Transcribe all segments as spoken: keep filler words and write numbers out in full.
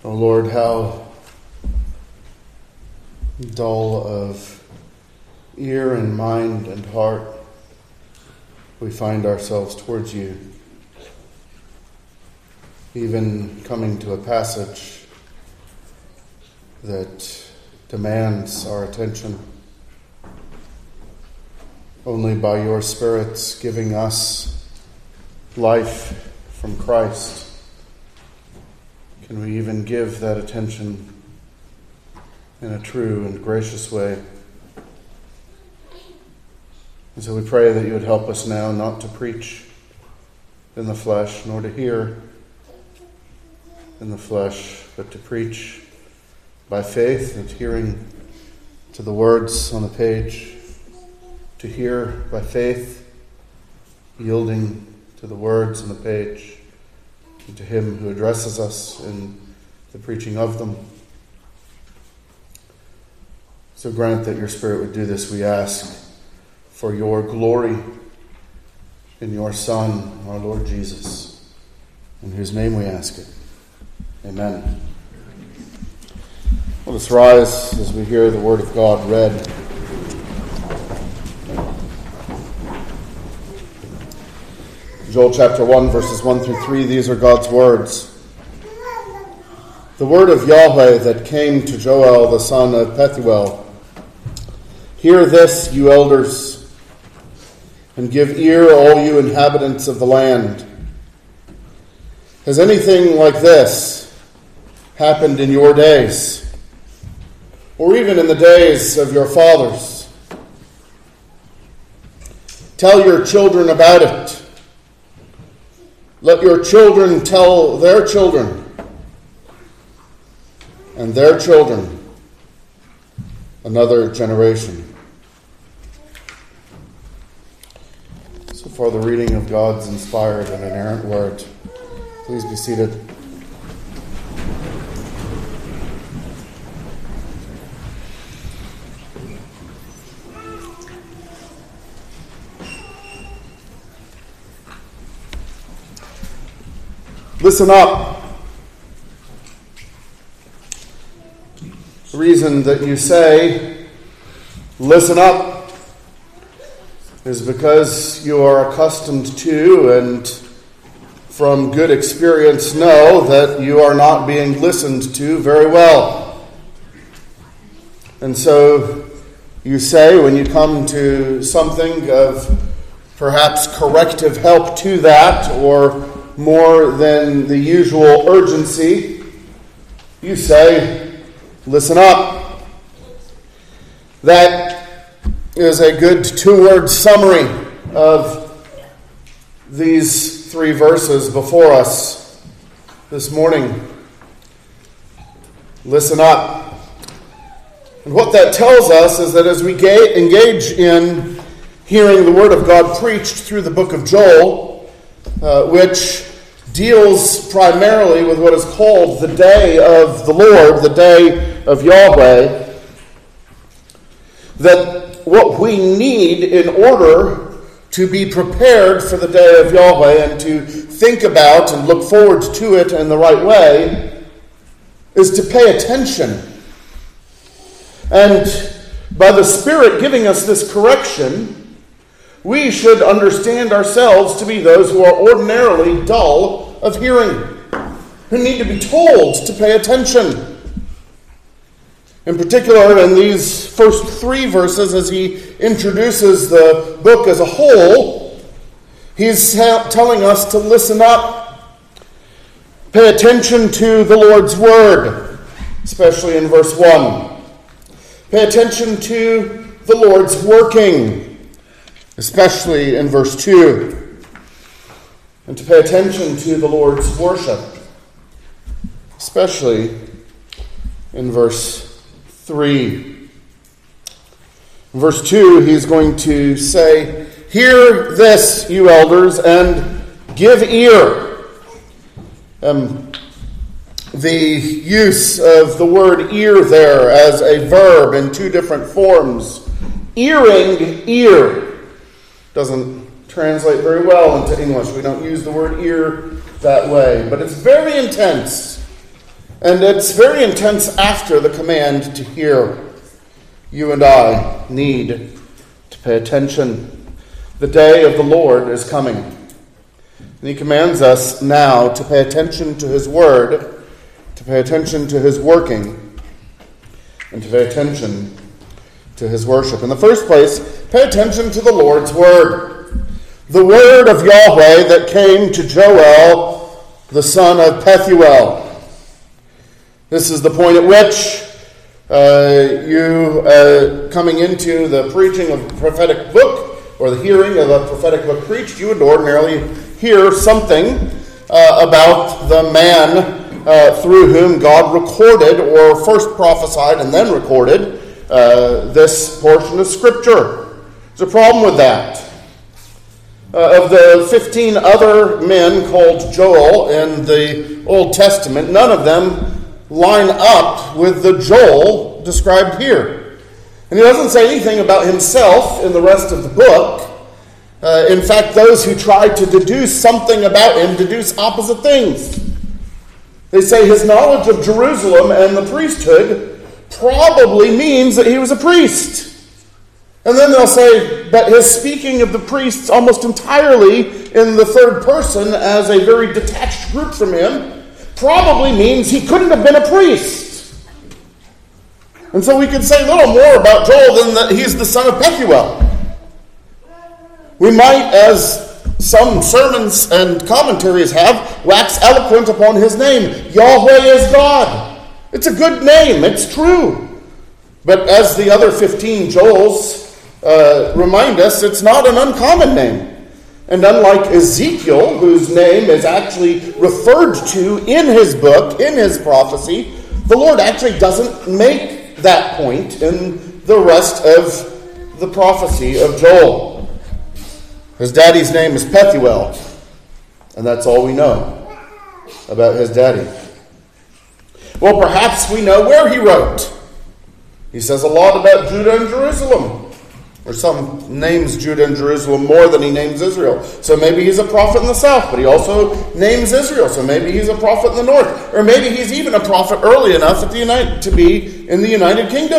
O Lord, how dull of ear and mind and heart we find ourselves towards you, even coming to a passage that demands our attention. Only by your Spirit's giving us life from Christ can we even give that attention in a true and gracious way. And so we pray that you would help us now not to preach in the flesh, nor to hear in the flesh, but to preach by faith, adhering to the words on the page, to hear by faith, yielding to the words on the page, and to him who addresses us in the preaching of them. So grant that your Spirit would do this, we ask, for your glory in your Son, our Lord Jesus, in whose name we ask it. Amen. Let us rise as we hear the Word of God read. Joel chapter one, verses one through three, these are God's words. The word of Yahweh that came to Joel the son of Pethuel. Hear this, you elders, and give ear, all you inhabitants of the land. Has anything like this happened in your days, or even in the days of your fathers? Tell your children about it. Let your children tell their children, and their children, another generation. So far, the reading of God's inspired and inerrant word. Please be seated. Listen up. The reason that you say, listen up, is because you are accustomed to and from good experience know that you are not being listened to very well. And so you say, when you come to something of perhaps corrective help to that, or more than the usual urgency, you say, listen up. That is a good two-word summary of these three verses before us this morning. Listen up. And what that tells us is that as we ga- engage in hearing the Word of God preached through the book of Joel, Uh, which deals primarily with what is called the day of the Lord, the day of Yahweh, that what we need in order to be prepared for the day of Yahweh and to think about and look forward to it in the right way is to pay attention. And by the Spirit giving us this correction, we should understand ourselves to be those who are ordinarily dull of hearing, who need to be told to pay attention. In particular, in these first three verses, as he introduces the book as a whole, he's telling us to listen up, pay attention to the Lord's word, especially in verse one. Pay attention to the Lord's working, especially in verse two, and to pay attention to the Lord's worship, especially in verse three. In verse two, he's going to say, hear this, you elders, and give ear. Um, the use of the word ear there as a verb in two different forms. Earing, ear. Doesn't translate very well into English. We don't use the word ear that way. But it's very intense And it's very intense after the command to hear. You and I need to pay attention. The day of the Lord is coming. And he commands us now to pay attention to his word, to pay attention to his working, and to pay attention to his worship. In the first place, pay attention to the Lord's word. The word of Yahweh that came to Joel, the son of Pethuel. This is the point at which uh, you, uh, coming into the preaching of a prophetic book, or the hearing of a prophetic book preached, you would ordinarily hear something uh, about the man uh, through whom God recorded, or first prophesied and then recorded, uh, this portion of Scripture. There's a problem with that. Uh, of the fifteen other men called Joel in the Old Testament, none of them line up with the Joel described here. And he doesn't say anything about himself in the rest of the book. Uh, in fact, those who try to deduce something about him deduce opposite things. They say his knowledge of Jerusalem and the priesthood probably means that he was a priest. And then they'll say, but his speaking of the priests almost entirely in the third person as a very detached group from him probably means he couldn't have been a priest. And so we could say little more about Joel than that he's the son of Pethuel. We might, as some sermons and commentaries have, wax eloquent upon his name. Yahweh is God. It's a good name. It's true. But as the other fifteen Joels uh, remind us, it's not an uncommon name. And unlike Ezekiel, whose name is actually referred to in his book, in his prophecy, the Lord actually doesn't make that point in the rest of the prophecy of Joel. His daddy's name is Pethuel, and that's all we know about his daddy. Well, perhaps we know where he wrote. He says a lot about Judah and Jerusalem. Or some names Judah and Jerusalem more than he names Israel. So maybe he's a prophet in the south, but he also names Israel. So maybe he's a prophet in the north. Or maybe he's even a prophet early enough at the United, to be in the United Kingdom.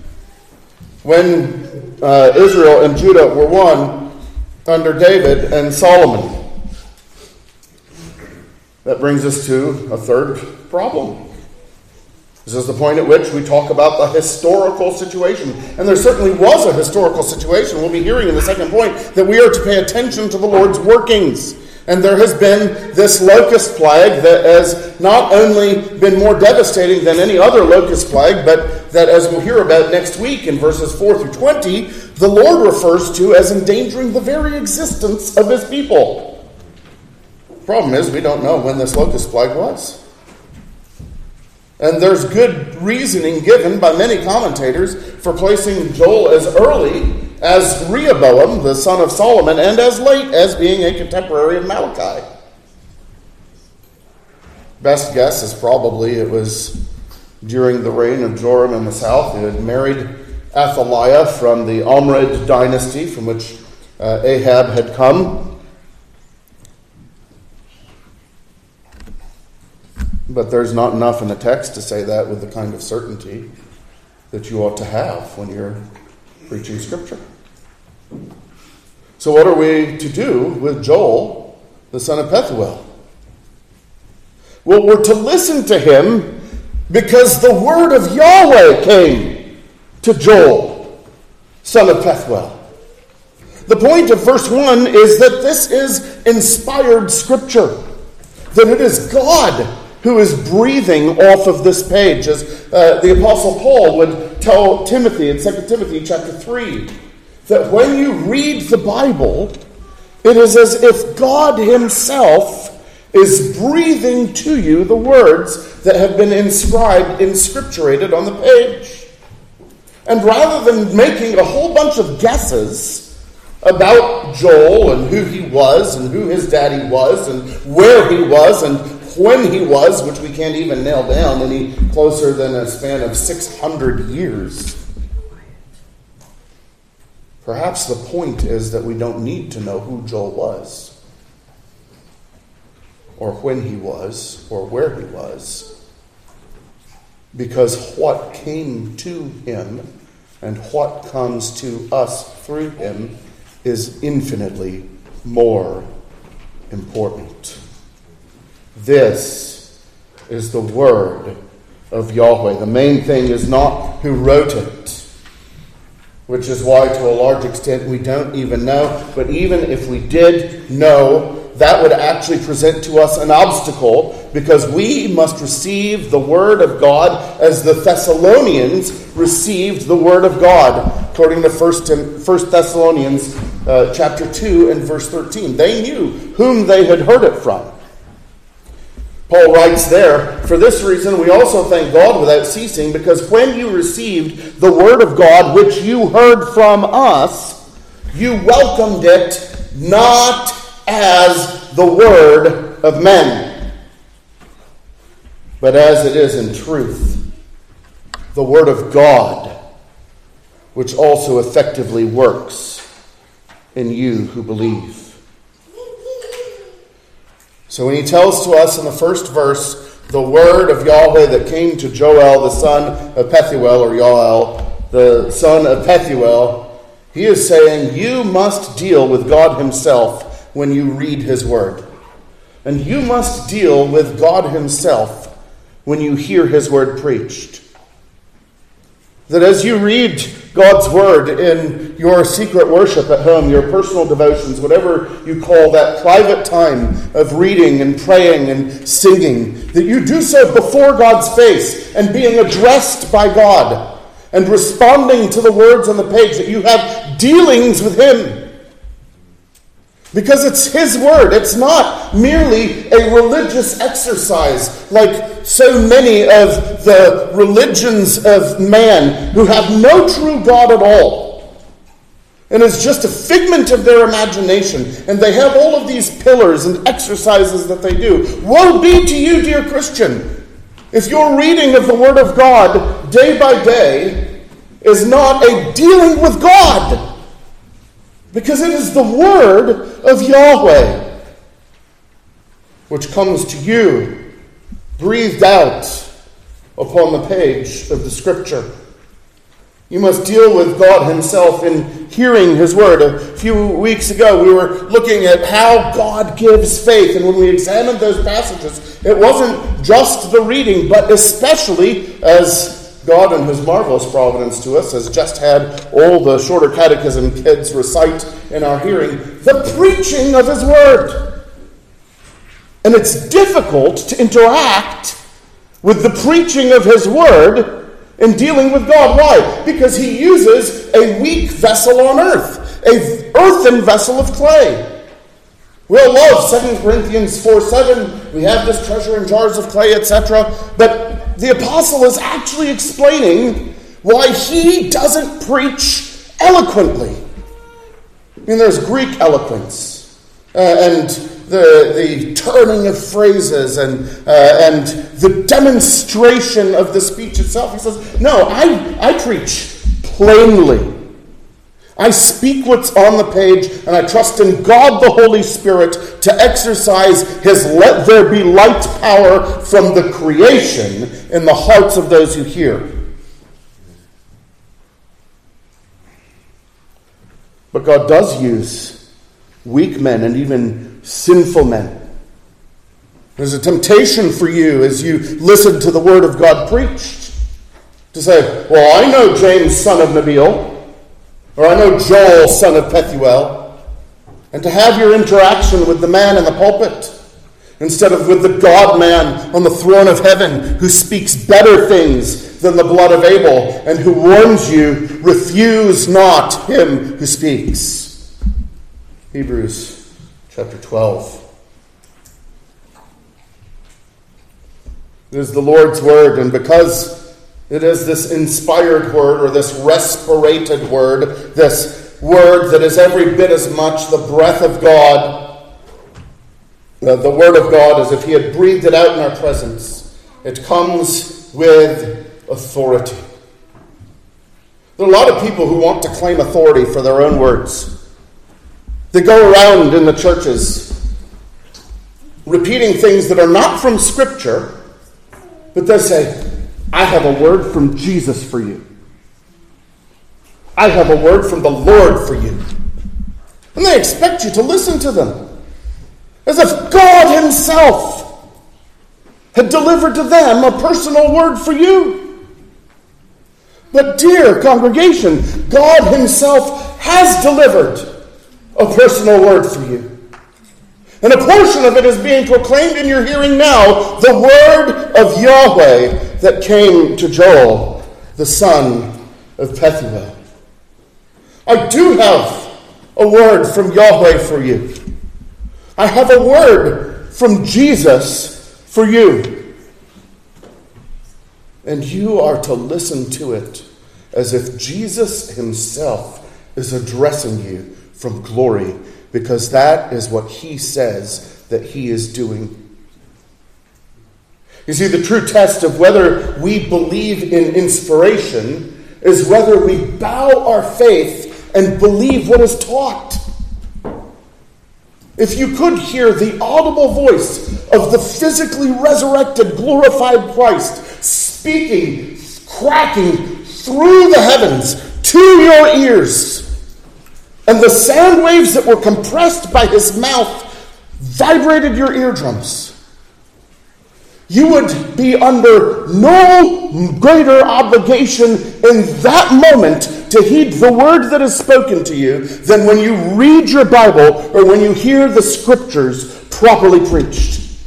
When uh, Israel and Judah were one under David and Solomon. That brings us to a third problem. This is the point at which we talk about the historical situation. And there certainly was a historical situation. We'll be hearing in the second point that we are to pay attention to the Lord's workings. And there has been this locust plague that has not only been more devastating than any other locust plague, but that, as we'll hear about next week in verses four through twenty, the Lord refers to as endangering the very existence of his people. The problem is we don't know when this locust plague was. And there's good reasoning given by many commentators for placing Joel as early as Rehoboam, the son of Solomon, and as late as being a contemporary of Malachi. Best guess is probably it was during the reign of Joram in the south, who had married Athaliah from the Omrid dynasty from which uh, Ahab had come. But there's not enough in the text to say that with the kind of certainty that you ought to have when you're preaching Scripture. So what are we to do with Joel, the son of Pethuel? Well, we're to listen to him because the word of Yahweh came to Joel, son of Pethuel. The point of verse one is that this is inspired Scripture, that it is God who is breathing off of this page, as uh, the Apostle Paul would tell Timothy in Second Timothy chapter three, that when you read the Bible, it is as if God himself is breathing to you the words that have been inscribed, inscripturated on the page. And rather than making a whole bunch of guesses about Joel and who he was and who his daddy was and where he was and when he was, which we can't even nail down any closer than a span of six hundred years. Perhaps the point is that we don't need to know who Joel was, or when he was, or where he was. because what came to him and what comes to us through him is infinitely more important. This is the word of Yahweh. The main thing is not who wrote it, which is why to a large extent we don't even know. But even if we did know, that would actually present to us an obstacle, because we must receive the word of God as the Thessalonians received the word of God, according to First Thessalonians uh, chapter two and verse thirteen. They knew whom they had heard it from. Paul writes there, "For this reason we also thank God without ceasing, because when you received the word of God which you heard from us, you welcomed it not as the word of men, but as it is in truth, the word of God, which also effectively works in you who believe." So when he tells to us in the first verse, the word of Yahweh that came to Joel, the son of Pethuel, or Yoel, the son of Pethuel, he is saying you must deal with God himself when you read his word. And you must deal with God himself when you hear his word preached. That as you read God's word in your secret worship at home, your personal devotions, whatever you call that private time of reading and praying and singing, that you do so before God's face and being addressed by God and responding to the words on the page, that you have dealings with him. Because it's his word. It's not merely a religious exercise like so many of the religions of man who have no true God at all. And it's just a figment of their imagination. And they have all of these pillars and exercises that they do. Woe be to you, dear Christian, if your reading of the word of God day by day is not a dealing with God. Because it is the word of Yahweh which comes to you, breathed out upon the page of the Scripture. You must deal with God himself in hearing his word. A few weeks ago we were looking at how God gives faith. And when we examined those passages, it wasn't just the reading, but especially as God in his marvelous providence to us has just had all the shorter catechism kids recite in our hearing, the preaching of his word. And it's difficult to interact with the preaching of his word in dealing with God. Why? Because he uses a weak vessel on earth, an earthen vessel of clay. We all love Second Corinthians four seven. We have this treasure in jars of clay, et cetera. But the apostle is actually explaining why he doesn't preach eloquently. I mean, there's Greek eloquence uh, and the the turning of phrases and uh, and the demonstration of the speech itself. He says, no, I, I preach plainly. I speak what's on the page, and I trust in God the Holy Spirit to exercise his let there be light power from the creation in the hearts of those who hear. But God does use weak men and even sinful men. There's a temptation for you as you listen to the word of God preached to say, well, I know James, son of Nabil, or I know Joel, son of Pethuel, and to have your interaction with the man in the pulpit instead of with the God-man on the throne of heaven who speaks better things than the blood of Abel and who warns you, refuse not him who speaks. Hebrews chapter twelve. It is the Lord's word, and because it is this inspired word, or this respirated word, this word that is every bit as much the breath of God, the, the word of God, as if he had breathed it out in our presence. It comes with authority. There are a lot of people who want to claim authority for their own words. They go around in the churches repeating things that are not from Scripture, but they say, I have a word from Jesus for you. I have a word from the Lord for you. And they expect you to listen to them, as if God himself had delivered to them a personal word for you. But dear congregation, God himself has delivered a personal word for you. And a portion of it is being proclaimed in your hearing now, the word of Yahweh that came to Joel, the son of Pethuel. I do have a word from Yahweh for you. I have a word from Jesus for you. And you are to listen to it as if Jesus himself is addressing you from glory, because that is what he says that he is doing. You see, the true test of whether we believe in inspiration is whether we bow our faith and believe what is taught. If you could hear the audible voice of the physically resurrected, glorified Christ speaking, cracking through the heavens to your ears, and the sound waves that were compressed by his mouth vibrated your eardrums, you would be under no greater obligation in that moment to heed the word that is spoken to you than when you read your Bible or when you hear the scriptures properly preached.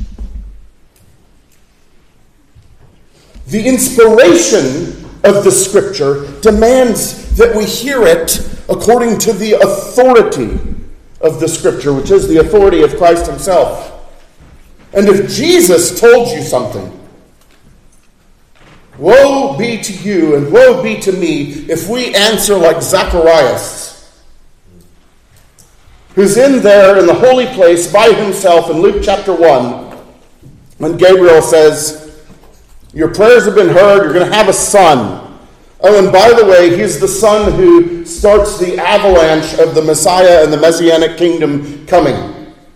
The inspiration of the scripture demands that we hear it according to the authority of the scripture, which is the authority of Christ himself. And if Jesus told you something, woe be to you and woe be to me if we answer like Zacharias, who's in there in the holy place by himself in Luke chapter one, when Gabriel says, your prayers have been heard, you're going to have a son. Oh, and by the way, he's the son who starts the avalanche of the Messiah and the Messianic kingdom coming.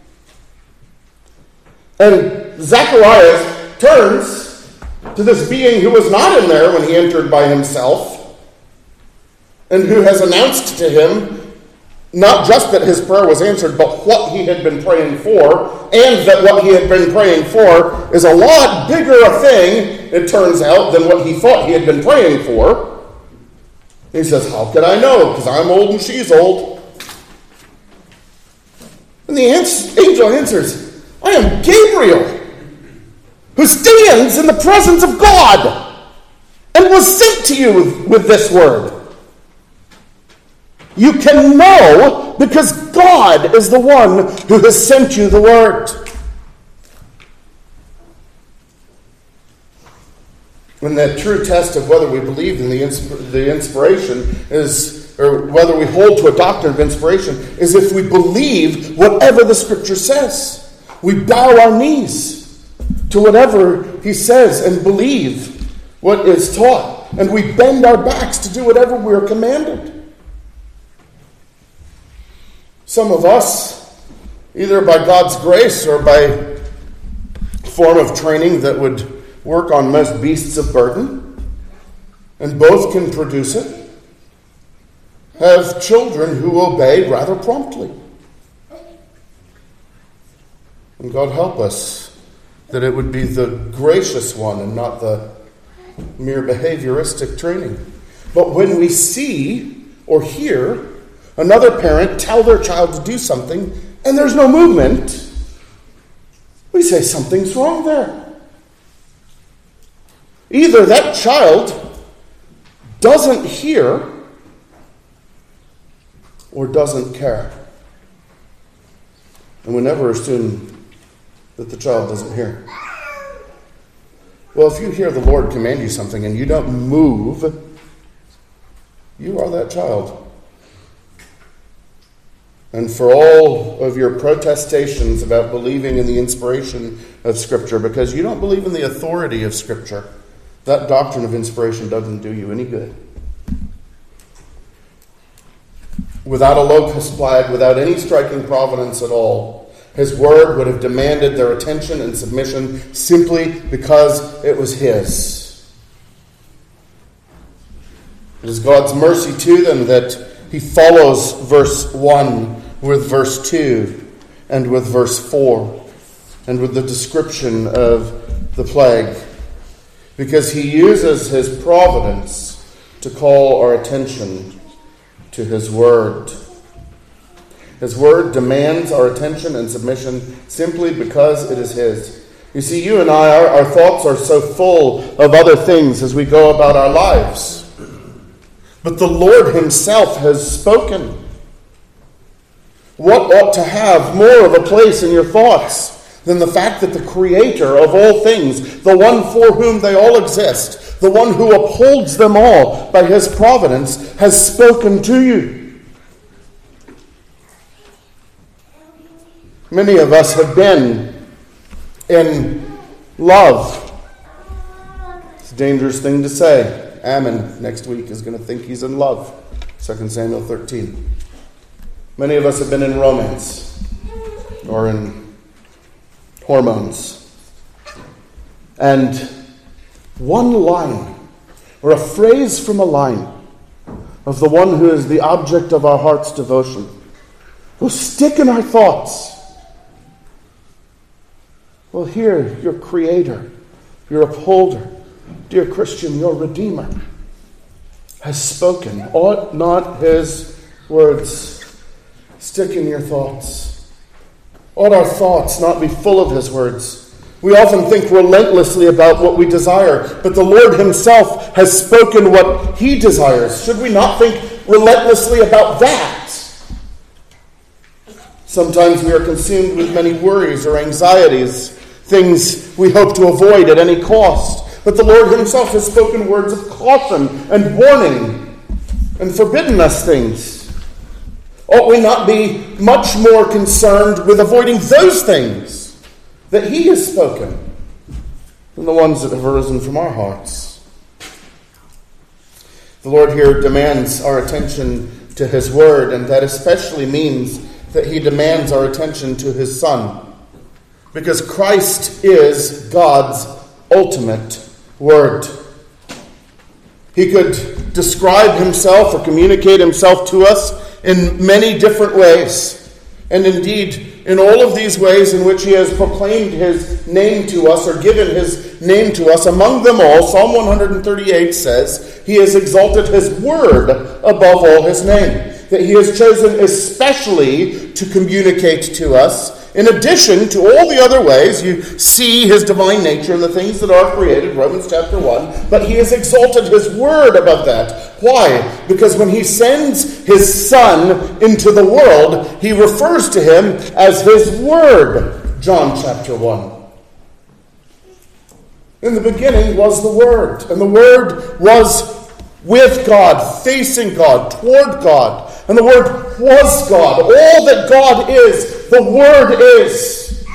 And Zacharias turns to this being who was not in there when he entered by himself, and who has announced to him not just that his prayer was answered, but what he had been praying for, and that what he had been praying for is a lot bigger a thing, it turns out, than what he thought he had been praying for. He says, how could I know? Because I'm old and she's old. And the angel answers, I am Gabriel, who stands in the presence of God and was sent to you with, with this word. You can know because God is the one who has sent you the word. And the true test of whether we believe in the, insp- the inspiration is, or whether we hold to a doctrine of inspiration, is if we believe whatever the scripture says. We bow our knees to whatever he says and believe what is taught. And we bend our backs to do whatever we are commanded. Some of us, either by God's grace or by form of training that would work on most beasts of burden, and both can produce it, have children who obey rather promptly. And God help us that it would be the gracious one and not the mere behavioristic training. But when we see or hear another parent tell their child to do something and there's no movement, we say something's wrong there. Either that child doesn't hear or doesn't care. And we never assume that the child doesn't hear. Well, if you hear the Lord command you something and you don't move, you are that child. And for all of your protestations about believing in the inspiration of Scripture, because you don't believe in the authority of Scripture, that doctrine of inspiration doesn't do you any good. Without a locus flag, without any striking providence at all, his word would have demanded their attention and submission simply because it was his. It is God's mercy to them that he follows verse one with verse two and with verse four and with the description of the plague, because he uses his providence to call our attention to his word. His word demands our attention and submission simply because it is his. You see, you and I, our, our thoughts are so full of other things as we go about our lives. But the Lord himself has spoken. What ought to have more of a place in your thoughts than the fact that the Creator of all things, the one for whom they all exist, the one who upholds them all by his providence, has spoken to you? Many of us have been in love. It's a dangerous thing to say. Ammon next week is going to think he's in love. Second Samuel thirteen. Many of us have been in romance or in hormones. And one line or a phrase from a line of the one who is the object of our heart's devotion will stick in our thoughts. Well, here, your Creator, your upholder, dear Christian, your Redeemer, has spoken. Ought not his words stick in your thoughts? Ought our thoughts not be full of his words? We often think relentlessly about what we desire, but the Lord himself has spoken what he desires. Should we not think relentlessly about that? Sometimes we are consumed with many worries or anxieties, things we hope to avoid at any cost. But the Lord himself has spoken words of caution and warning and forbidden us things. Ought we not be much more concerned with avoiding those things that he has spoken than the ones that have arisen from our hearts? The Lord here demands our attention to his word, and that especially means that he demands our attention to his Son, because Christ is God's ultimate word. He could describe himself or communicate himself to us in many different ways. And indeed, in all of these ways in which he has proclaimed his name to us or given his name to us, among them all, Psalm one thirty-eight says, he has exalted his word above all his name. That he has chosen especially to communicate to us, in addition to all the other ways you see his divine nature and the things that are created, Romans chapter one, but he has exalted his word above that. Why? Because when he sends his Son into the world, he refers to him as his word, John chapter one. In the beginning was the Word, and the Word was with God, facing God, toward God. And the Word was God. All that God is, the Word is.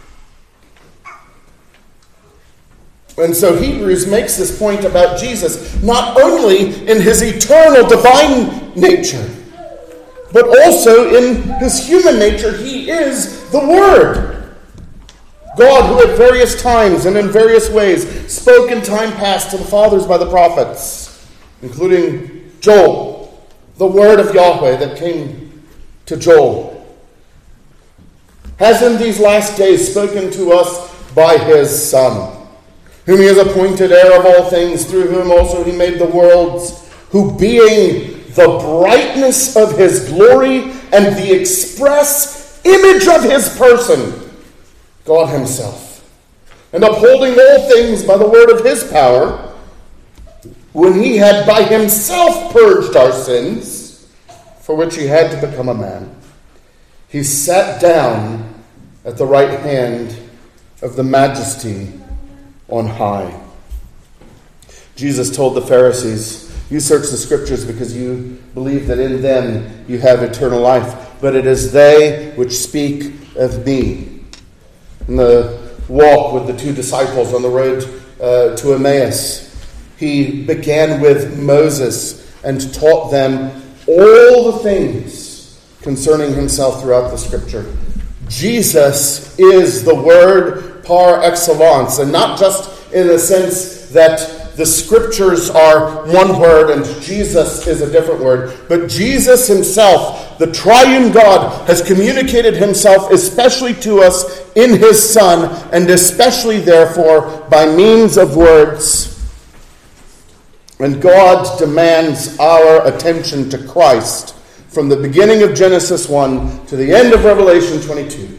And so Hebrews makes this point about Jesus, not only in his eternal divine nature, but also in his human nature. He is the Word. God, who at various times and in various ways spoke in time past to the fathers by the prophets, including Joel, the word of Yahweh that came to Joel, has in these last days spoken to us by his Son, whom he has appointed heir of all things, through whom also he made the worlds, who being the brightness of his glory and the express image of his person, God himself, and upholding all things by the word of his power, when he had by himself purged our sins, for which he had to become a man, he sat down at the right hand of the Majesty on high. Jesus told the Pharisees, you search the Scriptures because you believe that in them you have eternal life, but it is they which speak of me. In the walk with the two disciples on the road uh, to Emmaus, he began with Moses and taught them all the things concerning himself throughout the Scripture. Jesus is the Word par excellence, and not just in the sense that the scriptures are one word and Jesus is a different word. But Jesus himself, the triune God, has communicated himself especially to us in his Son, and especially therefore by means of words. And God demands our attention to Christ from the beginning of Genesis one to the end of Revelation twenty-two.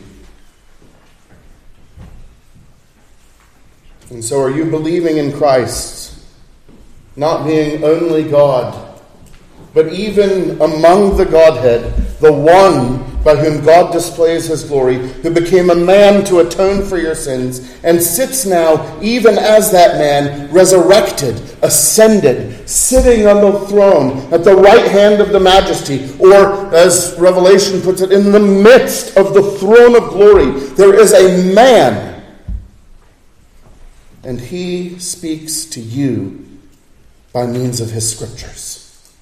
And so are you believing in Christ, not being only God, but even among the Godhead, the one by whom God displays his glory, who became a man to atone for your sins, and sits now, even as that man, resurrected, ascended, sitting on the throne at the right hand of the Majesty, or, as Revelation puts it, in the midst of the throne of glory. There is a man, and he speaks to you by means of his scriptures.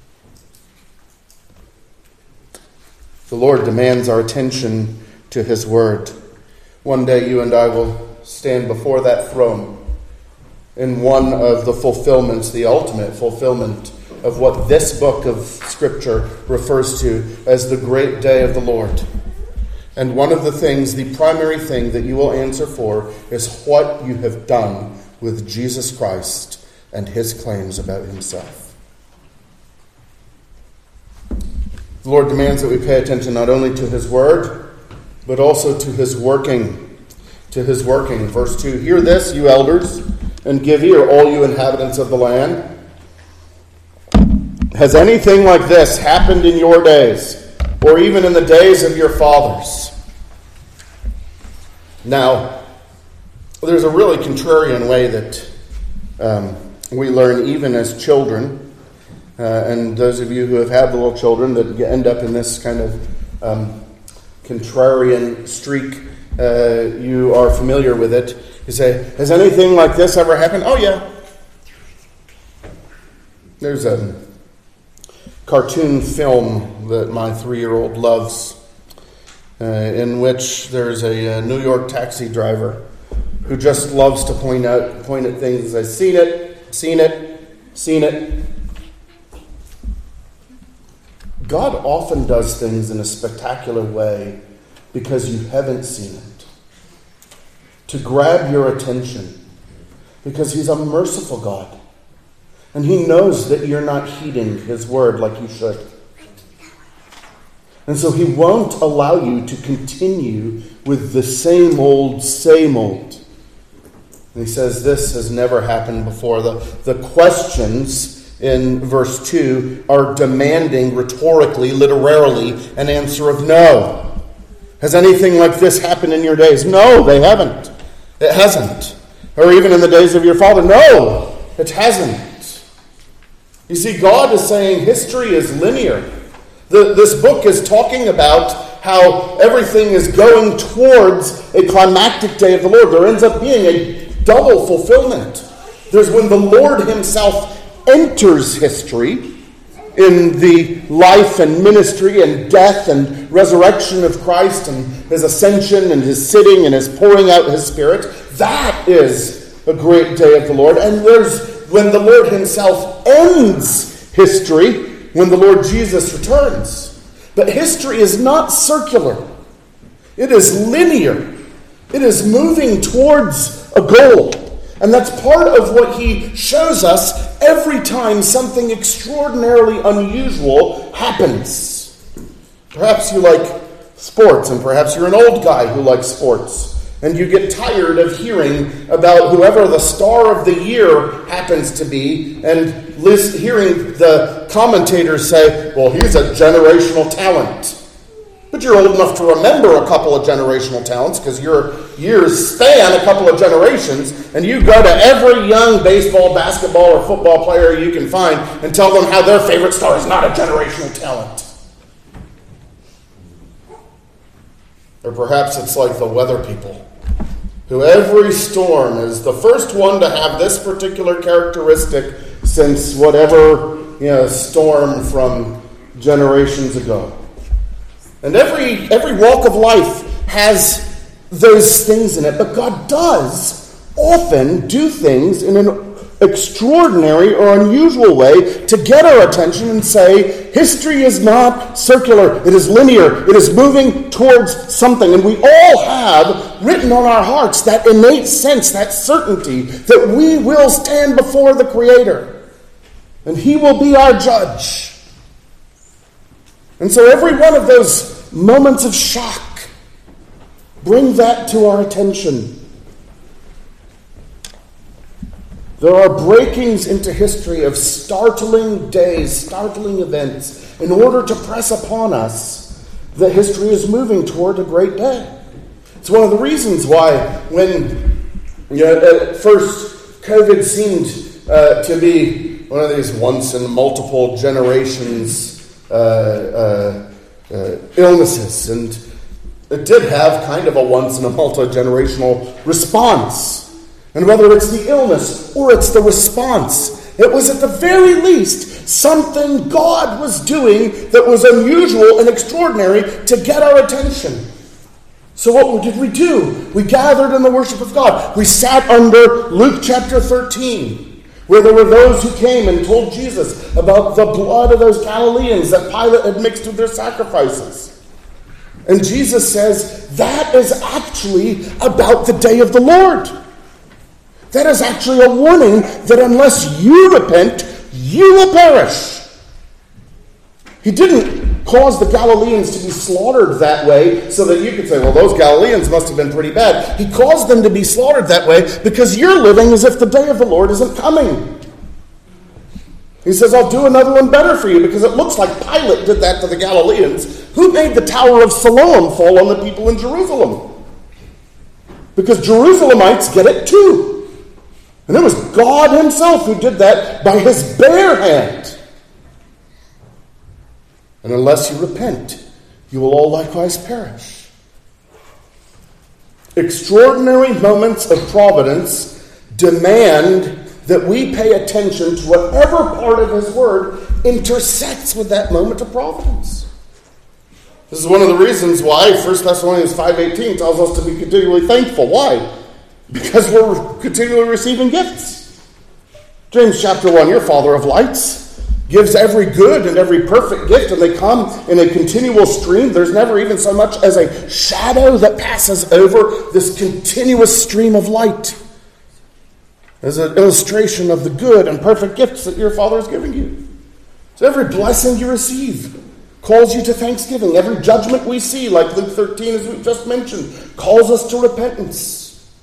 The Lord demands our attention to his word. One day you and I will stand before that throne in one of the fulfillments, the ultimate fulfillment of what this book of Scripture refers to as the great day of the Lord. And one of the things, the primary thing that you will answer for is what you have done with Jesus Christ and his claims about himself. The Lord demands that we pay attention not only to his word, but also to his working. To his working. Verse two, hear this, you elders, and give ear, all you inhabitants of the land. Has anything like this happened in your days, or even in the days of your fathers? Now, there's a really contrarian way that um, we learn even as children. Uh, and those of you who have had little children that end up in this kind of um, contrarian streak, uh, you are familiar with it. You say, has anything like this ever happened? Oh, yeah. There's a cartoon film that my three-year-old loves, uh, in which there's a, a New York taxi driver who just loves to point out, point at things and say, seen it, seen it, seen it. God often does things in a spectacular way because you haven't seen it. To grab your attention. Because he's a merciful God. And he knows that you're not heeding his word like you should. And so he won't allow you to continue with the same old, same old. And he says this has never happened before. The, the questions in verse two are demanding rhetorically, literally, an answer of no. Has anything like this happened in your days? No, they haven't. It hasn't. Or even in the days of your father? No, it hasn't. You see, God is saying history is linear. The, this book is talking about how everything is going towards a climactic day of the Lord. There ends up being a double fulfillment. There's when the Lord himself enters history in the life and ministry and death and resurrection of Christ and his ascension and his sitting and his pouring out his Spirit. That is a great day of the Lord. And there's when the Lord himself ends history, when the Lord Jesus returns. But history is not circular. It is linear. It is moving towards a goal. And that's part of what he shows us every time something extraordinarily unusual happens. Perhaps you like sports, and perhaps you're an old guy who likes sports, and you get tired of hearing about whoever the star of the year happens to be, and list, hearing the commentators say, well, he's a generational talent. But you're old enough to remember a couple of generational talents because your years span a couple of generations, and you go to every young baseball, basketball, or football player you can find and tell them how their favorite star is not a generational talent. Or perhaps it's like the weather people, who every storm is the first one to have this particular characteristic since whatever, you know, storm from generations ago. And every every walk of life has those things in it. But God does often do things in an extraordinary or unusual way to get our attention and say, history is not circular, it is linear, it is moving towards something. And we all have written on our hearts that innate sense, that certainty that we will stand before the Creator and He will be our judge. And so every one of those moments of shock, bring that to our attention. There are breakings into history of startling days, startling events, in order to press upon us that history is moving toward a great day. It's one of the reasons why when, you know, at first COVID seemed uh, to be one of these once in multiple generations uh, uh, uh, illnesses, and it did have kind of a once in a multi-generational response. And whether it's the illness or it's the response, it was at the very least something God was doing that was unusual and extraordinary to get our attention. So what did we do? We gathered in the worship of God. We sat under Luke chapter thirteen, where there were those who came and told Jesus about the blood of those Galileans that Pilate had mixed with their sacrifices. And Jesus says, that is actually about the day of the Lord. That is actually a warning that unless you repent, you will perish. He didn't cause the Galileans to be slaughtered that way so that you could say, well, those Galileans must have been pretty bad. He caused them to be slaughtered that way because you're living as if the day of the Lord isn't coming. He says, I'll do another one better for you, because it looks like Pilate did that to the Galileans. Who made the Tower of Siloam fall on the people in Jerusalem? Because Jerusalemites get it too. And it was God Himself who did that by His bare hand. And unless you repent, you will all likewise perish. Extraordinary moments of providence demand that we pay attention to whatever part of His Word intersects with that moment of providence. This is one of the reasons why First Thessalonians five eighteen tells us to be continually thankful. Why? Because we're continually receiving gifts. James chapter one, your Father of lights, gives every good and every perfect gift, and they come in a continual stream. There's never even so much as a shadow that passes over this continuous stream of light. As an illustration of the good and perfect gifts that your Father is giving you. So every blessing you receive calls you to thanksgiving. Every judgment we see, like Luke thirteen, as we've just mentioned, calls us to repentance.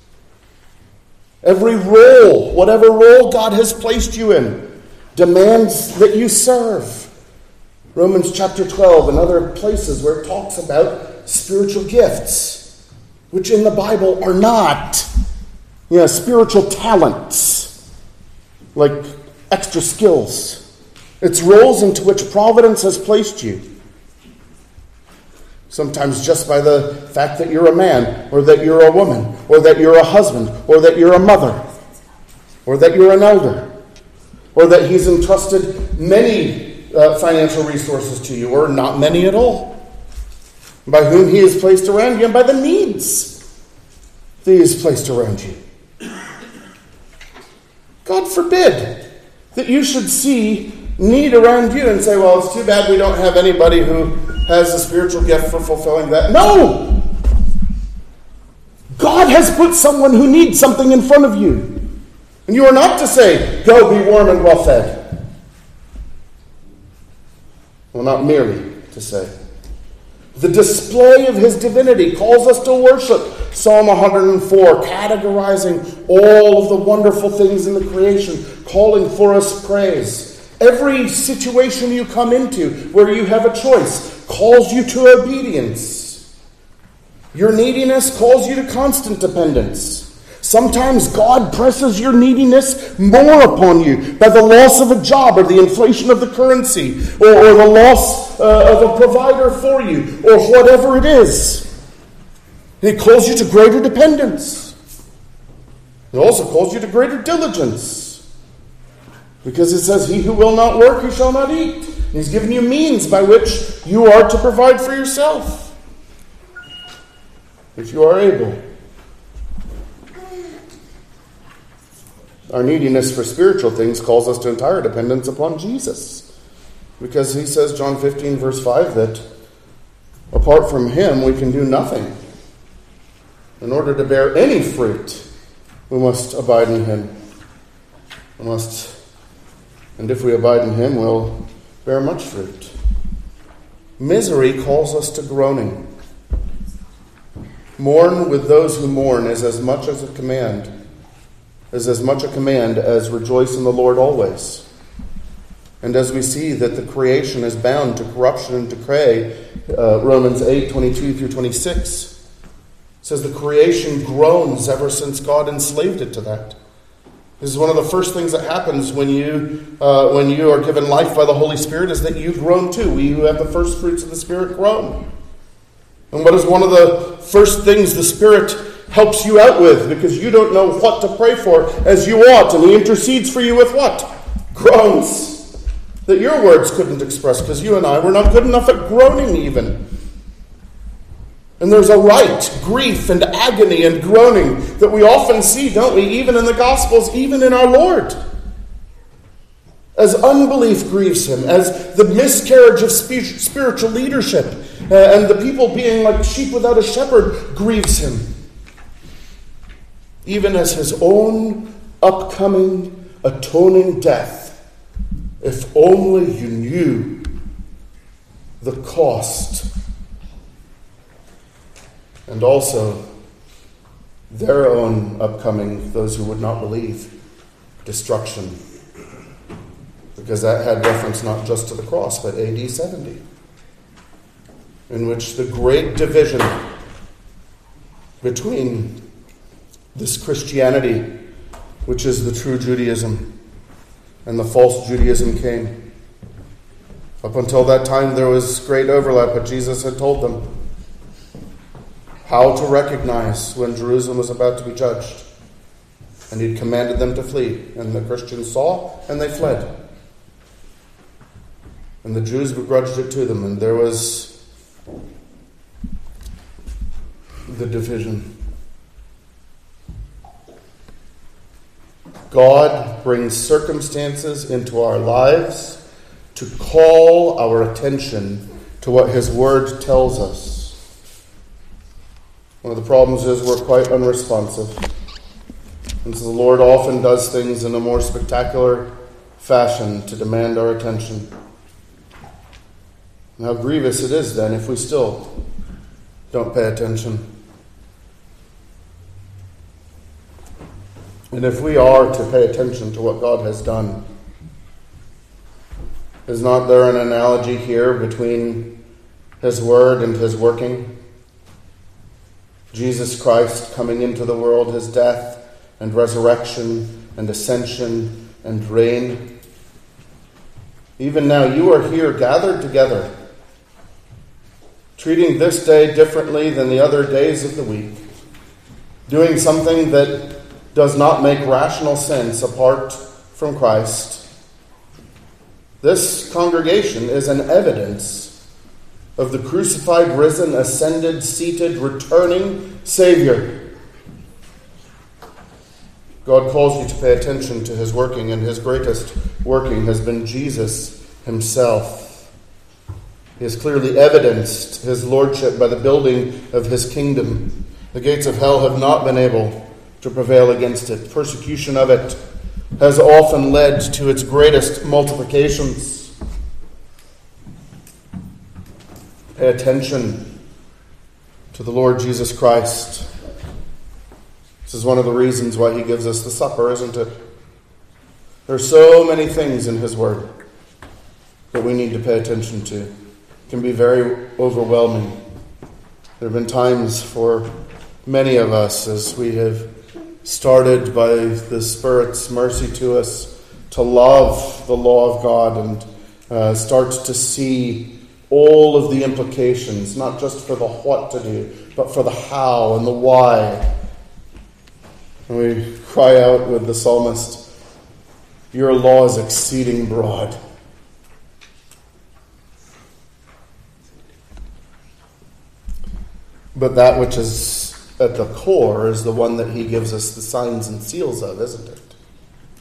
Every role, whatever role God has placed you in, demands that you serve. Romans chapter twelve and other places where it talks about spiritual gifts, which in the Bible are not, you know, spiritual talents, like extra skills. It's roles into which providence has placed you. Sometimes just by the fact that you're a man, or that you're a woman, or that you're a husband, or that you're a mother, or that you're an elder, or that He's entrusted many uh, financial resources to you, or not many at all, by whom He has placed around you, and by the needs that He has placed around you. God forbid that you should see need around you and say, well, it's too bad we don't have anybody who has a spiritual gift for fulfilling that. No! God has put someone who needs something in front of you. And you are not to say, go be warm and well fed. Well, not merely to say. The display of His divinity calls us to worship. Psalm one hundred four, categorizing all of the wonderful things in the creation, calling for us praise. Every situation you come into where you have a choice calls you to obedience. Your neediness calls you to constant dependence. Sometimes God presses your neediness more upon you by the loss of a job or the inflation of the currency or, or the loss uh, of a provider for you or whatever it is. It calls you to greater dependence. It also calls you to greater diligence. Because it says, he who will not work, he shall not eat. And He's given you means by which you are to provide for yourself. If you are able. our neediness for spiritual things calls us to entire dependence upon Jesus. Because he says, John fifteen, verse five, that apart from him we can do nothing. In order to bear any fruit, we must abide in him. We must, and if we abide in him, we'll bear much fruit. Misery calls us to groaning. Mourn with those who mourn is as much as a command, is as much a command as rejoice in the Lord always. And as we see that the creation is bound to corruption and decay, uh, Romans eight, twenty-two through twenty-six says the creation groans ever since God enslaved it to that. This is one of the first things that happens when you uh, when you are given life by the Holy Spirit, is that you groan too. We who have the first fruits of the Spirit groan. And what is one of the first things the Spirit helps you out with? Because you don't know what to pray for as you ought. And he intercedes for you with what? Groans that your words couldn't express, because you and I were not good enough at groaning even. And there's a right grief and agony and groaning that we often see, don't we, even in the Gospels, even in our Lord. As unbelief grieves him, as the miscarriage of spiritual leadership uh, and the people being like sheep without a shepherd grieves him. Even as his own upcoming atoning death, if only you knew the cost. And also their own upcoming, those who would not believe, destruction. Because that had reference not just to the cross, but A D seventy, in which the great division between this Christianity, which is the true Judaism, and the false Judaism came. Up until that time, there was great overlap, but Jesus had told them how to recognize when Jerusalem was about to be judged. And he'd commanded them to flee. And the Christians saw, and they fled. And the Jews begrudged it to them, and there was the division. God brings circumstances into our lives to call our attention to what his word tells us. One of the problems is we're quite unresponsive. And so the Lord often does things in a more spectacular fashion to demand our attention. And how grievous it is then if we still don't pay attention. And if we are to pay attention to what God has done, is not there an analogy here between his word and his working? Jesus Christ coming into the world, his death and resurrection and ascension and reign. Even now you are here gathered together, treating this day differently than the other days of the week, doing something that does not make rational sense apart from Christ. This congregation is an evidence of the crucified, risen, ascended, seated, returning Savior. God calls you to pay attention to his working, and his greatest working has been Jesus himself. He has clearly evidenced his lordship by the building of his kingdom. The gates of hell have not been able to prevail against it. Persecution of it has often led to its greatest multiplications. Pay attention to the Lord Jesus Christ. This is one of the reasons why he gives us the supper, isn't it? There are so many things in his word that we need to pay attention to. It can be very overwhelming. There have been times for many of us, as we have started by the Spirit's mercy to us, to love the law of God and uh, start to see all of the implications, not just for the what to do, but for the how and the why. And we cry out with the psalmist, your law is exceeding broad. But that which is at the core is the one that he gives us the signs and seals of, isn't it?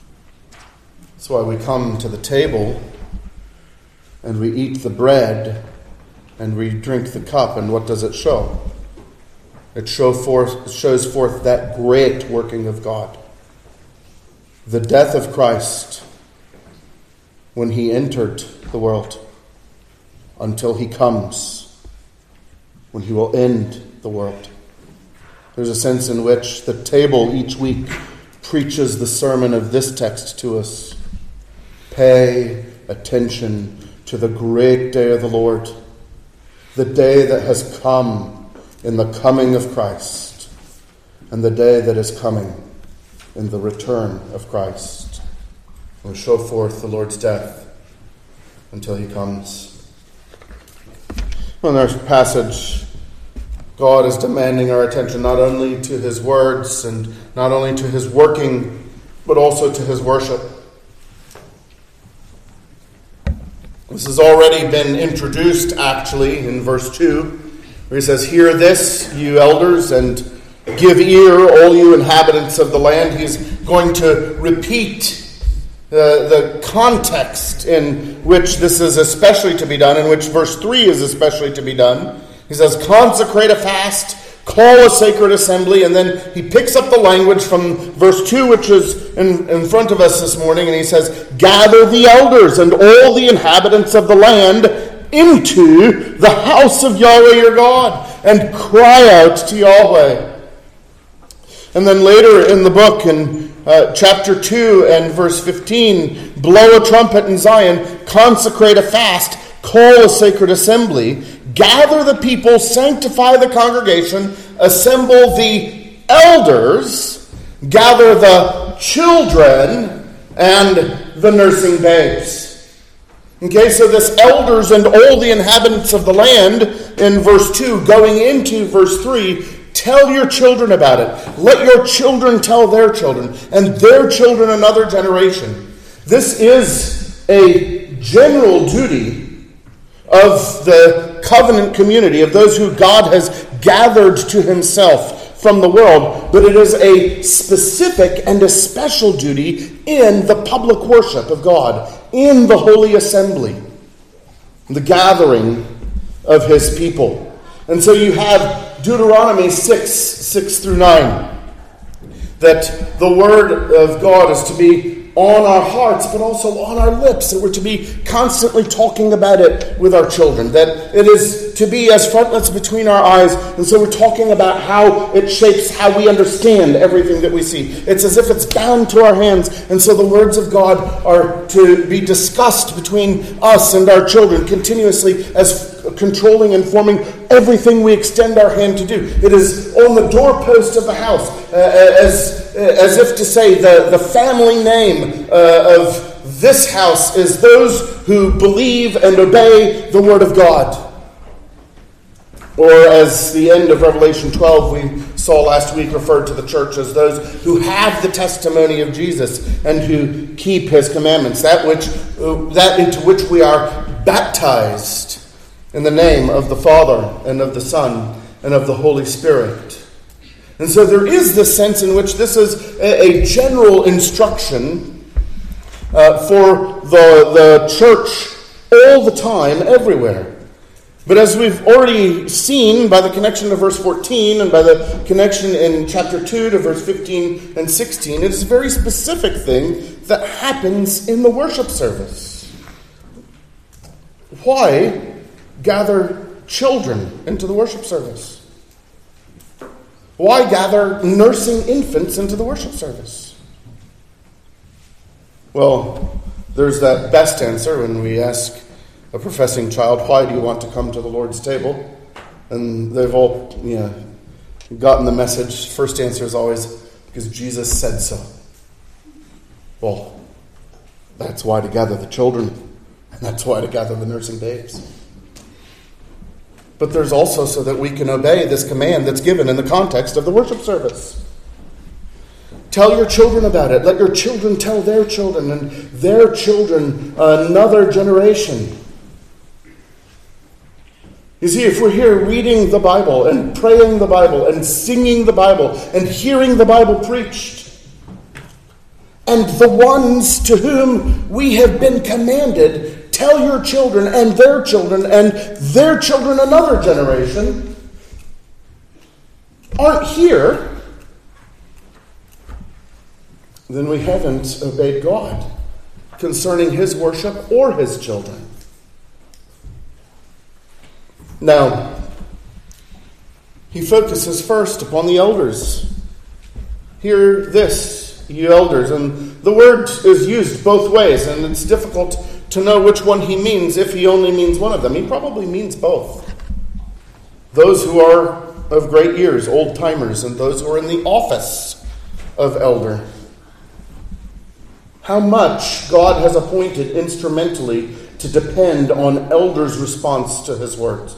That's why we come to the table and we eat the bread and we drink the cup. And what does it show? It show forth, shows forth that great working of God. The death of Christ when he entered the world until he comes, when he will end the world. There's a sense in which the table each week preaches the sermon of this text to us. Pay attention to the great day of the Lord, the day that has come in the coming of Christ, and the day that is coming in the return of Christ. We'll show forth the Lord's death until he comes. In our passage, God is demanding our attention not only to his words and not only to his working, but also to his worship. This has already been introduced, actually, in verse two, where he says, "Hear this, you elders, and give ear, all you inhabitants of the land." He's going to repeat uh, the context in which this is especially to be done, in which verse three is especially to be done. He says, "Consecrate a fast, call a sacred assembly," and then he picks up the language from verse two, which is in, in front of us this morning, and he says, "Gather the elders and all the inhabitants of the land into the house of Yahweh your God, and cry out to Yahweh." And then later in the book, in uh, chapter two and verse fifteen, "Blow a trumpet in Zion, consecrate a fast, call a sacred assembly, gather the people, sanctify the congregation, assemble the elders, gather the children, and the nursing babes." Okay, so this elders and all the inhabitants of the land in verse two, going into verse three, tell your children about it. Let your children tell their children, and their children another generation. This is a general duty of the covenant community, of those who God has gathered to himself from the world, but it is a specific and a special duty in the public worship of God, in the holy assembly, the gathering of his people. And so you have Deuteronomy six, six through nine, that the word of God is to be on our hearts, but also on our lips, that we're to be constantly talking about it with our children, that it is to be as frontlets between our eyes, and so we're talking about how it shapes how we understand everything that we see. It's as if it's bound to our hands, and so the words of God are to be discussed between us and our children continuously as controlling and forming everything we extend our hand to do. It is on the doorpost of the house, uh, as as if to say the, the family name uh, of this house is those who believe and obey the word of God. Or as the end of Revelation twelve we saw last week referred to the church as those who have the testimony of Jesus and who keep his commandments, that which uh, that into which we are baptized in the name of the Father and of the Son and of the Holy Spirit. And so there is this sense in which this is a, a general instruction uh, for the, the church all the time, everywhere. But as we've already seen by the connection to verse fourteen and by the connection in chapter two to verse fifteen and sixteen, it is a very specific thing that happens in the worship service. Why gather children into the worship service? Why gather nursing infants into the worship service? Well, there's that best answer when we ask a professing child, "Why do you want to come to the Lord's table?" And they've all, you know, gotten the message. First answer is always, "Because Jesus said so." Well, that's why to gather the children, and that's why to gather the nursing babes. But there's also so that we can obey this command that's given in the context of the worship service. Tell your children about it. Let your children tell their children, and their children another generation. You see, if we're here reading the Bible and praying the Bible and singing the Bible and hearing the Bible preached, and the ones to whom we have been commanded, tell your children and their children and their children another generation, aren't here, then we haven't obeyed God concerning his worship or his children. Now, he focuses first upon the elders. Hear this, you elders. And the word is used both ways, and it's difficult to know which one he means if he only means one of them. He probably means both. Those who are of great years, old-timers, and those who are in the office of elder. How much God has appointed instrumentally to depend on elders' response to his words.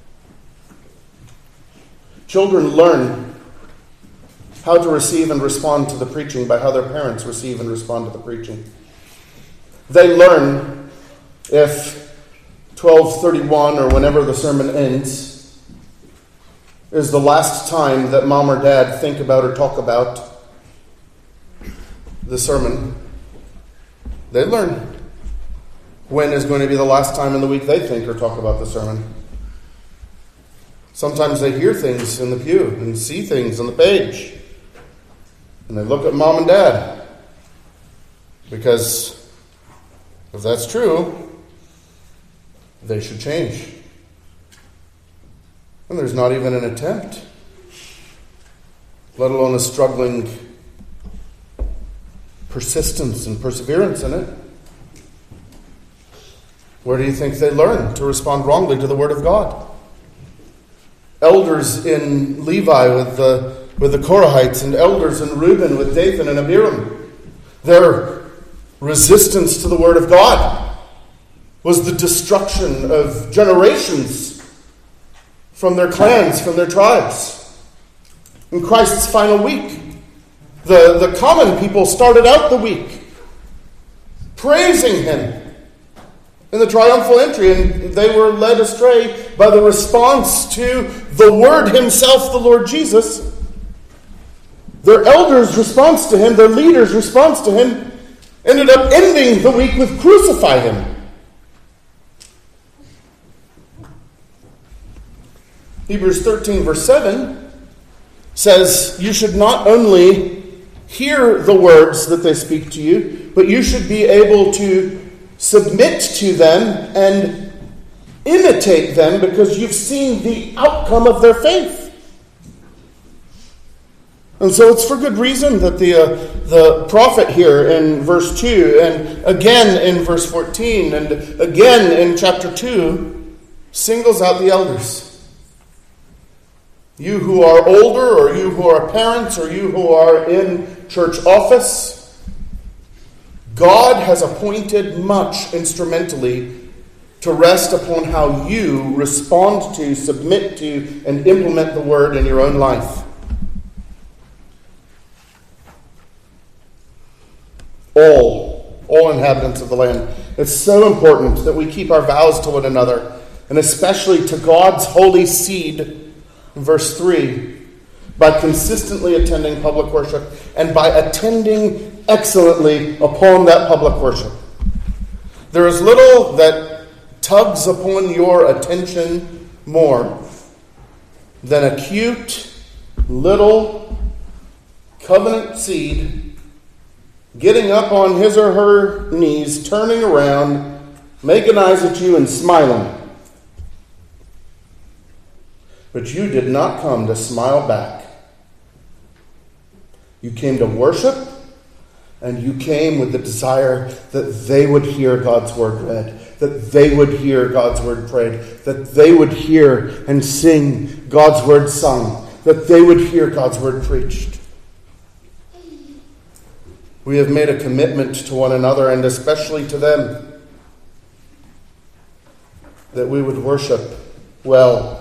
Children learn how to receive and respond to the preaching by how their parents receive and respond to the preaching. They learn if twelve thirty-one or whenever the sermon ends is the last time that mom or dad think about or talk about the sermon. They learn when is going to be the last time in the week they think or talk about the sermon. Sometimes they hear things in the pew and see things on the page. And they look at mom and dad. Because if that's true, they should change. And there's not even an attempt, let alone a struggling persistence and perseverance in it. Where do you think they learn to respond wrongly to the Word of God? Elders in Levi with the with the Korahites, and elders in Reuben with Dathan and Abiram. Their resistance to the Word of God was the destruction of generations from their clans, from their tribes. In Christ's final week, the, the common people started out the week praising him in the triumphal entry, and they were led astray by the response to the Word himself, the Lord Jesus. Their elders' response to him, their leaders' response to him, ended up ending the week with crucify him. Hebrews thirteen verse seven says, you should not only hear the words that they speak to you, but you should be able to submit to them and imitate them because you've seen the outcome of their faith. And so it's for good reason that the uh, the prophet here in verse two and again in verse fourteen and again in chapter two singles out the elders. You who are older, or you who are parents, or you who are in church office, God has appointed much instrumentally to rest upon how you respond to, submit to, and implement the Word in your own life. All, all inhabitants of the land. It's so important that we keep our vows to one another, and especially to God's holy seed. In verse three, by consistently attending public worship and by attending excellently upon that public worship. There is little that tugs upon your attention more than a cute little covenant seed getting up on his or her knees, turning around, making eyes at you and smiling. But you did not come to smile back. You came to worship, and you came with the desire that they would hear God's word read, that they would hear God's word prayed, that they would hear and sing God's word sung, that they would hear God's word preached. We have made a commitment to one another, and especially to them, that we would worship well.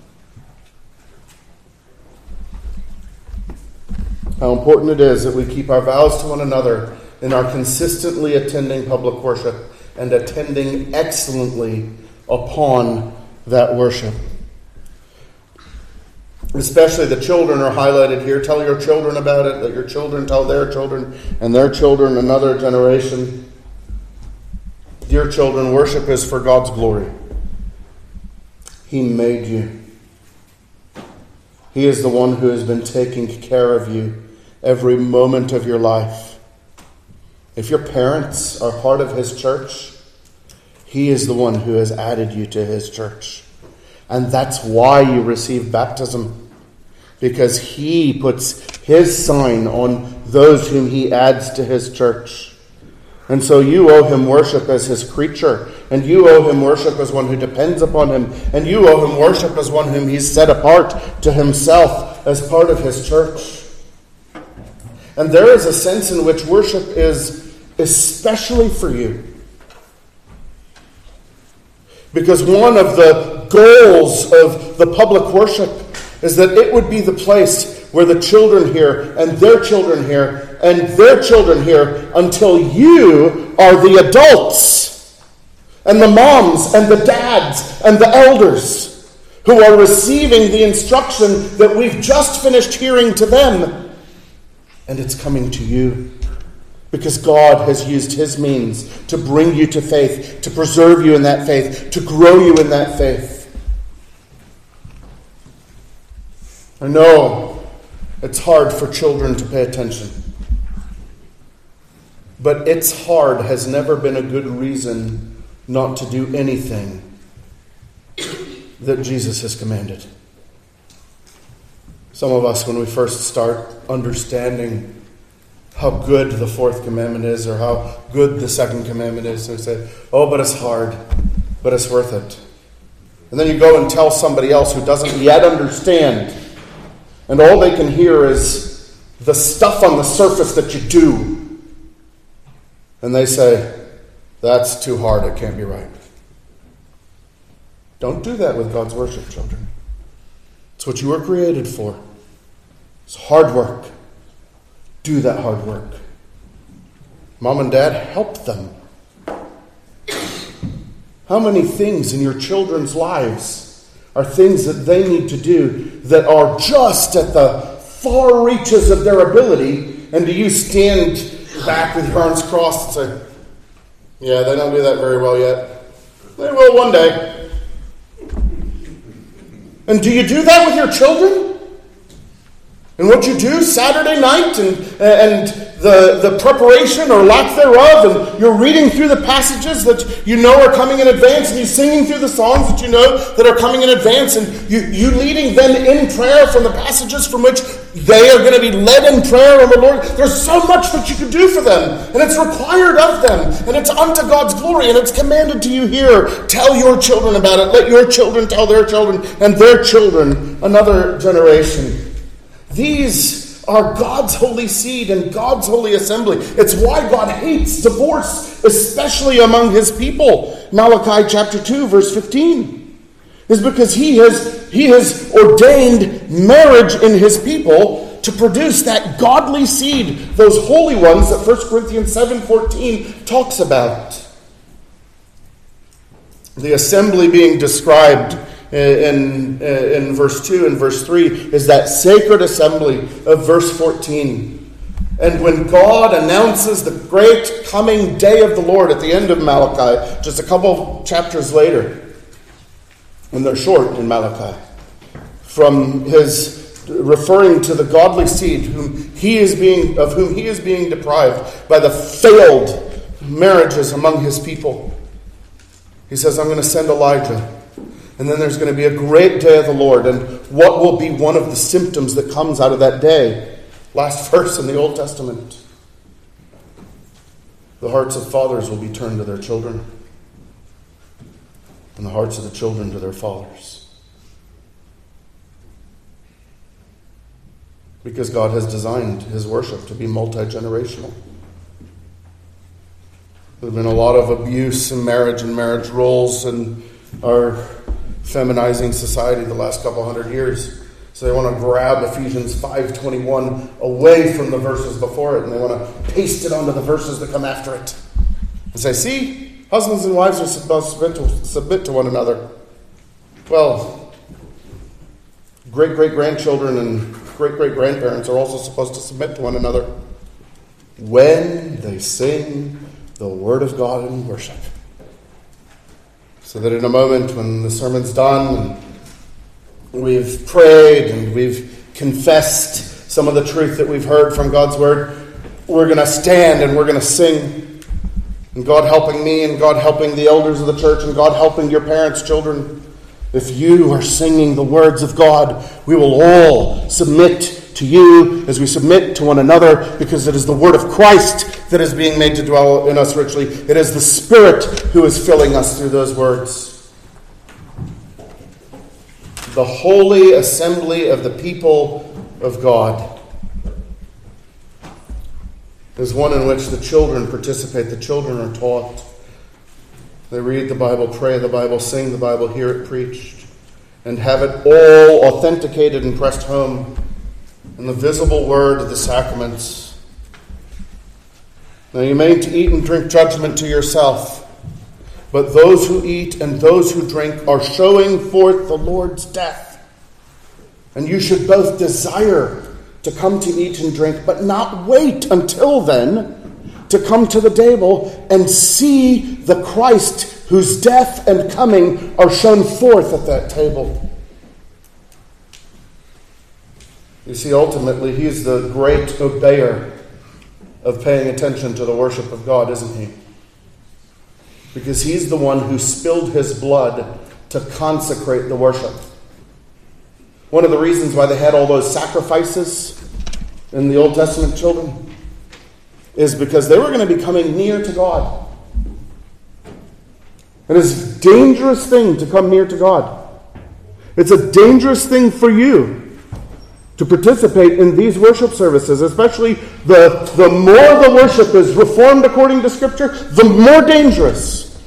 How important it is that we keep our vows to one another in our consistently attending public worship and attending excellently upon that worship. Especially the children are highlighted here. Tell your children about it. Let your children tell their children, and their children another generation. Dear children, worship is for God's glory. He made you. He is the one who has been taking care of you every moment of your life. If your parents are part of His church, He is the one who has added you to His church. And that's why you receive baptism. Because He puts His sign on those whom He adds to His church. And so you owe Him worship as His creature. And you owe Him worship as one who depends upon Him. And you owe Him worship as one whom He's set apart to Himself as part of His church. And there is a sense in which worship is especially for you. Because one of the goals of the public worship is that it would be the place where the children hear, and their children hear, and their children hear, until you are the adults, and the moms, and the dads, and the elders, who are receiving the instruction that we've just finished hearing to them. And it's coming to you. Because God has used His means to bring you to faith, to preserve you in that faith, to grow you in that faith. I know it's hard for children to pay attention. But it's hard has never been a good reason not to do anything that Jesus has commanded. Some of us, when we first start understanding how good the fourth commandment is, or how good the second commandment is, we say, oh, but it's hard, but it's worth it. And then you go and tell somebody else who doesn't yet understand, and all they can hear is the stuff on the surface that you do. And they say, that's too hard, it can't be right. Don't do that with God's worship, children. It's what you were created for. It's hard work. Do that hard work. Mom and Dad, help them. How many things in your children's lives are things that they need to do that are just at the far reaches of their ability, and do you stand back with your arms crossed and say, yeah, they don't do that very well yet. They will one day. And do you do that with your children? And what you do Saturday night, and and the, the preparation or lack thereof, and you're reading through the passages that you know are coming in advance, and you're singing through the songs that you know that are coming in advance, and you, you leading them in prayer from the passages from which they are going to be led in prayer on the Lord. There's so much that you can do for them, and it's required of them, and it's unto God's glory, and it's commanded to you here. Tell your children about it. Let your children tell their children, and their children another generation. These are God's holy seed and God's holy assembly. It's why God hates divorce, especially among His people. Malachi chapter two, verse fifteen. Is because He has, he has ordained marriage in His people to produce that godly seed, those holy ones that First Corinthians seven fourteen talks about. The assembly being described In, in verse two and verse three is that sacred assembly of verse fourteen. And when God announces the great coming day of the Lord at the end of Malachi, just a couple chapters later, and they're short in Malachi, from his referring to the godly seed whom he is being of whom he is being deprived by the failed marriages among his people, he says, I'm going to send Elijah. And then there's going to be a great day of the Lord. And what will be one of the symptoms that comes out of that day? Last verse in the Old Testament. The hearts of fathers will be turned to their children, and the hearts of the children to their fathers. Because God has designed His worship to be multi-generational. There's been a lot of abuse in marriage and marriage roles and our feminizing society the last couple hundred years. So they want to grab Ephesians five twenty-one away from the verses before it, and they want to paste it onto the verses that come after it. And say, see, husbands and wives are supposed to submit to, submit to one another. Well, great-great-grandchildren and great-great-grandparents are also supposed to submit to one another when they sing the Word of God in worship. So that in a moment when the sermon's done and we've prayed and we've confessed some of the truth that we've heard from God's Word, we're going to stand and we're going to sing. And God helping me and God helping the elders of the church and God helping your parents, children, if you are singing the words of God, we will all submit to you as we submit to one another, because it is the Word of Christ that is being made to dwell in us richly. It is the Spirit who is filling us through those words. The holy assembly of the people of God is one in which the children participate. The children are taught. They read the Bible, pray the Bible, sing the Bible, hear it preached, and have it all authenticated and pressed home in the visible word of the sacraments. Now you may to eat and drink judgment to yourself, but those who eat and those who drink are showing forth the Lord's death. And you should both desire to come to eat and drink, but not wait until then to come to the table and see the Christ whose death and coming are shown forth at that table. You see, ultimately, he's the great obeyer of paying attention to the worship of God, isn't he? Because he's the one who spilled his blood to consecrate the worship. One of the reasons why they had all those sacrifices in the Old Testament, children, is because they were going to be coming near to God. And it's a dangerous thing to come near to God. It's a dangerous thing for you to participate in these worship services, especially the, the more the worship is reformed according to Scripture, the more dangerous.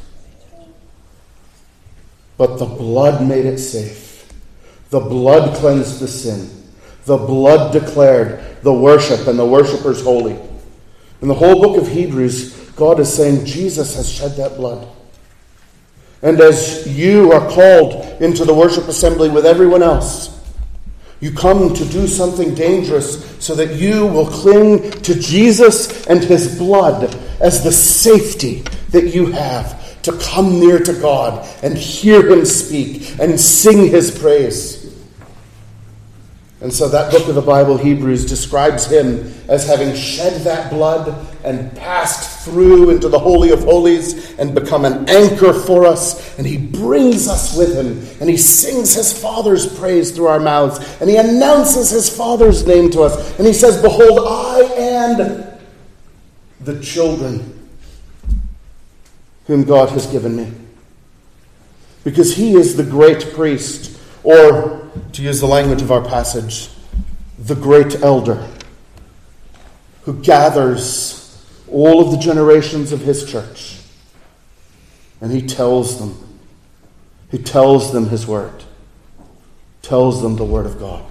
But the blood made it safe. The blood cleansed the sin. The blood declared the worship and the worshipers holy. In the whole book of Hebrews, God is saying Jesus has shed that blood. And as you are called into the worship assembly with everyone else, you come to do something dangerous so that you will cling to Jesus and his blood as the safety that you have to come near to God and hear him speak and sing his praise. And so that book of the Bible, Hebrews, describes him as having shed that blood and passed through into the Holy of Holies and become an anchor for us. And he brings us with him. And he sings his Father's praise through our mouths. And he announces his Father's name to us. And he says, behold, I and the children whom God has given me. Because he is the great priest, or, to use the language of our passage, the great elder, who gathers all of the generations of his church. And he tells them, he tells them his word, tells them the word of God.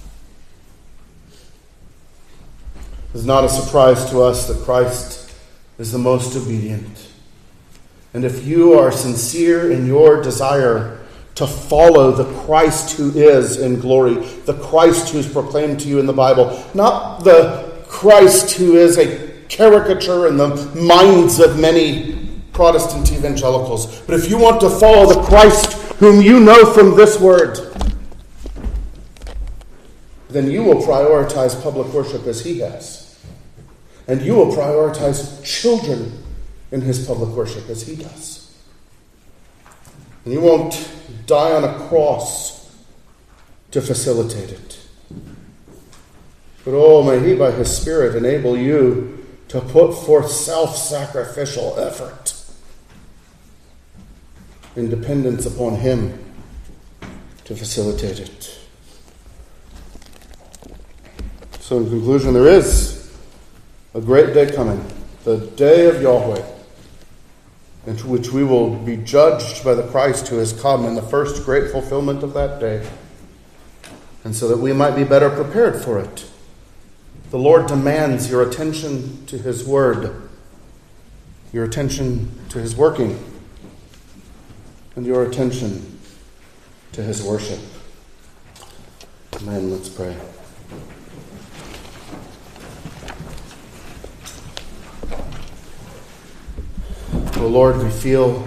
It's not a surprise to us that Christ is the most obedient. And if you are sincere in your desire to follow the Christ who is in glory, the Christ who is proclaimed to you in the Bible, not the Christ who is a caricature in the minds of many Protestant evangelicals, but if you want to follow the Christ whom you know from this word, then you will prioritize public worship as he has. And you will prioritize children in his public worship as he does. And you won't die on a cross to facilitate it. But oh, may he by his Spirit enable you to put forth self-sacrificial effort in dependence upon him to facilitate it. So in conclusion, there is a great day coming, the day of Yahweh, in which we will be judged by the Christ who has come in the first great fulfillment of that day. And so that we might be better prepared for it, the Lord demands your attention to his word, your attention to his working, and your attention to his worship. Amen. Let's pray. Oh Lord, we feel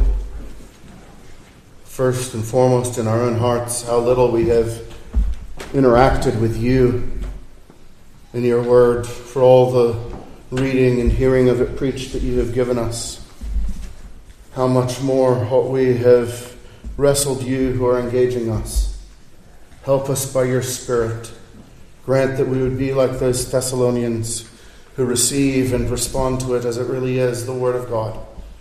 first and foremost in our own hearts how little we have interacted with you in your word, for all the reading and hearing of it preached that you have given us. How much more we have wrestled you who are engaging us. Help us by your Spirit. Grant that we would be like those Thessalonians who receive and respond to it as it really is, the Word of God.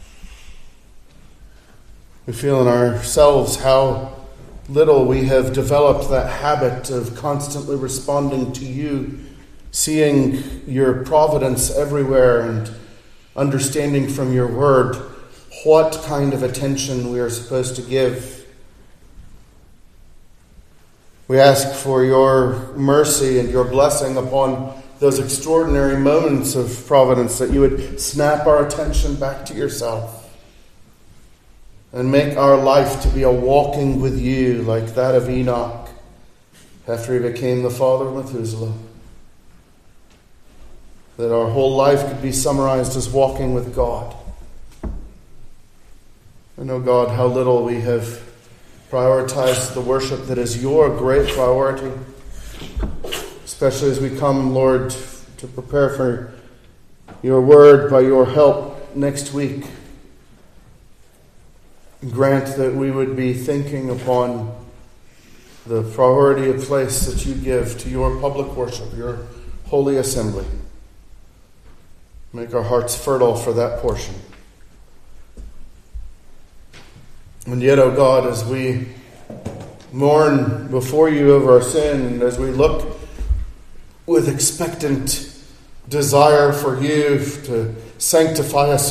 We feel in ourselves how little we have developed that habit of constantly responding to you, seeing your providence everywhere and understanding from your word what kind of attention we are supposed to give. We ask for your mercy and your blessing upon those extraordinary moments of providence, that you would snap our attention back to yourself and make our life to be a walking with you like that of Enoch after he became the father of Methuselah. That our whole life could be summarized as walking with God. I know, God, how little we have prioritized the worship that is your great priority, especially as we come, Lord, to prepare for your word by your help next week. Grant that we would be thinking upon the priority of place that you give to your public worship, your holy assembly. Make our hearts fertile for that portion. And yet, O God, as we mourn before you over our sin, and as we look with expectant desire for you to sanctify us